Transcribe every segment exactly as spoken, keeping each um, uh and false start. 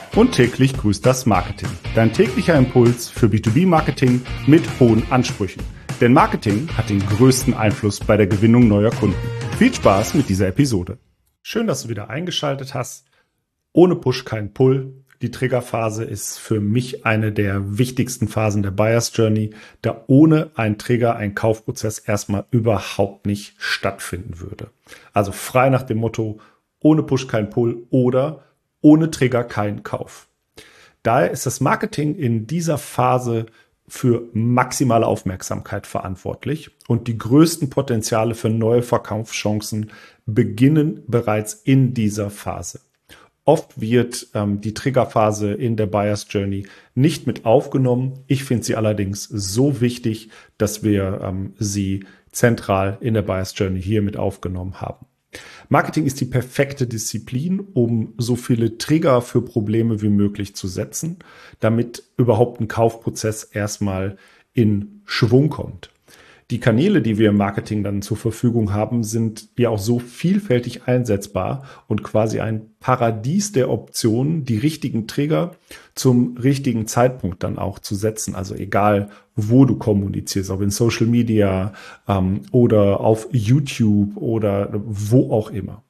Und täglich grüßt das Marketing. Dein täglicher Impuls für B zwei B-Marketing mit hohen Ansprüchen. Denn Marketing hat den größten Einfluss bei der Gewinnung neuer Kunden. Viel Spaß mit dieser Episode. Schön, dass du wieder eingeschaltet hast. Ohne Push kein Pull. Die Triggerphase ist für mich eine der wichtigsten Phasen der Buyer's Journey, da ohne einen Trigger ein Kaufprozess erstmal überhaupt nicht stattfinden würde. Also frei nach dem Motto, ohne Push kein Pull oder ohne Trigger kein Kauf. Daher ist das Marketing in dieser Phase für maximale Aufmerksamkeit verantwortlich und die größten Potenziale für neue Verkaufschancen beginnen bereits in dieser Phase. Oft wird ähm, die Triggerphase in der Buyer's Journey nicht mit aufgenommen. Ich finde sie allerdings so wichtig, dass wir ähm, sie zentral in der Buyer's Journey hier mit aufgenommen haben. Marketing ist die perfekte Disziplin, um so viele Trigger für Probleme wie möglich zu setzen, damit überhaupt ein Kaufprozess erstmal in Schwung kommt. Die Kanäle, die wir im Marketing dann zur Verfügung haben, sind ja auch so vielfältig einsetzbar und quasi ein Paradies der Optionen, die richtigen Trigger zum richtigen Zeitpunkt dann auch zu setzen. Also egal, wo du kommunizierst, ob in Social Media ähm, oder auf YouTube oder wo auch immer.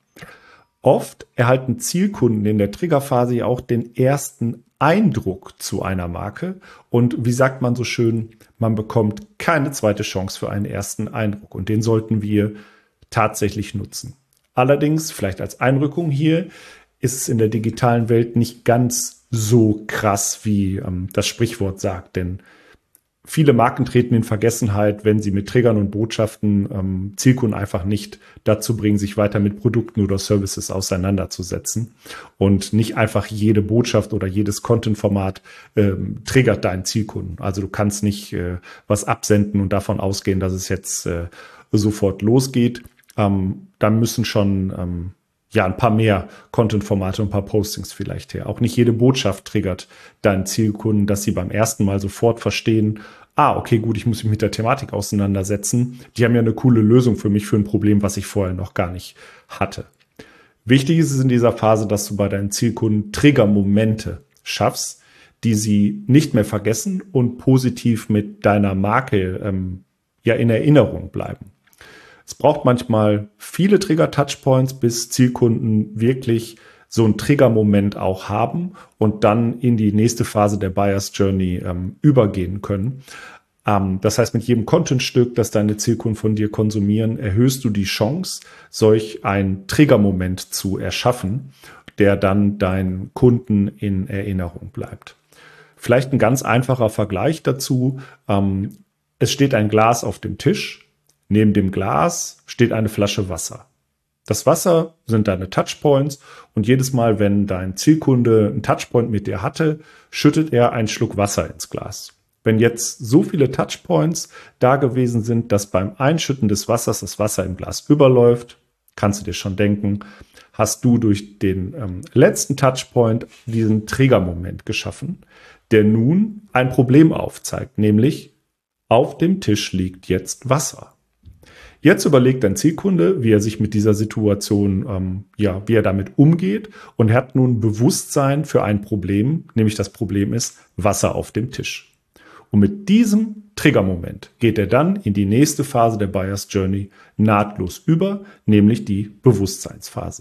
Oft erhalten Zielkunden in der Triggerphase ja auch den ersten Eindruck zu einer Marke. Und wie sagt man so schön, man bekommt keine zweite Chance für einen ersten Eindruck. Und den sollten wir tatsächlich nutzen. Allerdings, vielleicht als Einrückung hier, ist es in der digitalen Welt nicht ganz so krass, wie ähm, das Sprichwort sagt. Denn viele Marken treten in Vergessenheit, wenn sie mit Triggern und Botschaften ähm, Zielkunden einfach nicht dazu bringen, sich weiter mit Produkten oder Services auseinanderzusetzen. Und nicht einfach jede Botschaft oder jedes Content-Format ähm, triggert deinen Zielkunden. Also du kannst nicht äh, was absenden und davon ausgehen, dass es jetzt äh, sofort losgeht. Ähm, da müssen schon ähm, ja ein paar mehr Content-Formate und ein paar Postings vielleicht her. Auch nicht jede Botschaft triggert deinen Zielkunden, dass sie beim ersten Mal sofort verstehen, ah, okay, gut, ich muss mich mit der Thematik auseinandersetzen. Die haben ja eine coole Lösung für mich für ein Problem, was ich vorher noch gar nicht hatte. Wichtig ist es in dieser Phase, dass du bei deinen Zielkunden Triggermomente schaffst, die sie nicht mehr vergessen und positiv mit deiner Marke ähm, ja in Erinnerung bleiben. Es braucht manchmal viele Trigger-Touchpoints, bis Zielkunden wirklich so einen Trigger-Moment auch haben und dann in die nächste Phase der Buyer's Journey ähm, übergehen können. Ähm, das heißt, mit jedem Contentstück, das deine Zielkunden von dir konsumieren, erhöhst du die Chance, solch einen Trigger-Moment zu erschaffen, der dann deinen Kunden in Erinnerung bleibt. Vielleicht ein ganz einfacher Vergleich dazu. Ähm, es steht ein Glas auf dem Tisch. Neben dem Glas steht eine Flasche Wasser. Das Wasser sind deine Touchpoints und jedes Mal, wenn dein Zielkunde einen Touchpoint mit dir hatte, schüttet er einen Schluck Wasser ins Glas. Wenn jetzt so viele Touchpoints da gewesen sind, dass beim Einschütten des Wassers das Wasser im Glas überläuft, kannst du dir schon denken, hast du durch den ähm, letzten Touchpoint diesen Triggermoment geschaffen, der nun ein Problem aufzeigt, nämlich auf dem Tisch liegt jetzt Wasser. Jetzt überlegt dein Zielkunde, wie er sich mit dieser Situation, ähm, ja, wie er damit umgeht und er hat nun Bewusstsein für ein Problem, nämlich das Problem ist Wasser auf dem Tisch. Und mit diesem Triggermoment geht er dann in die nächste Phase der Buyer's Journey nahtlos über, nämlich die Bewusstseinsphase.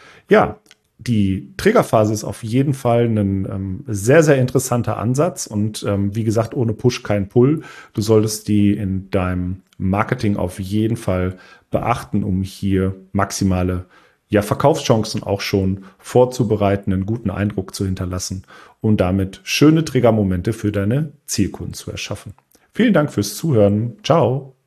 Ja, die Triggerphase ist auf jeden Fall ein ähm, sehr, sehr interessanter Ansatz und ähm, wie gesagt, ohne Push kein Pull. Du solltest die in deinem Marketing auf jeden Fall beachten, um hier maximale ja, Verkaufschancen auch schon vorzubereiten, einen guten Eindruck zu hinterlassen und damit schöne Triggermomente für deine Zielkunden zu erschaffen. Vielen Dank fürs Zuhören. Ciao.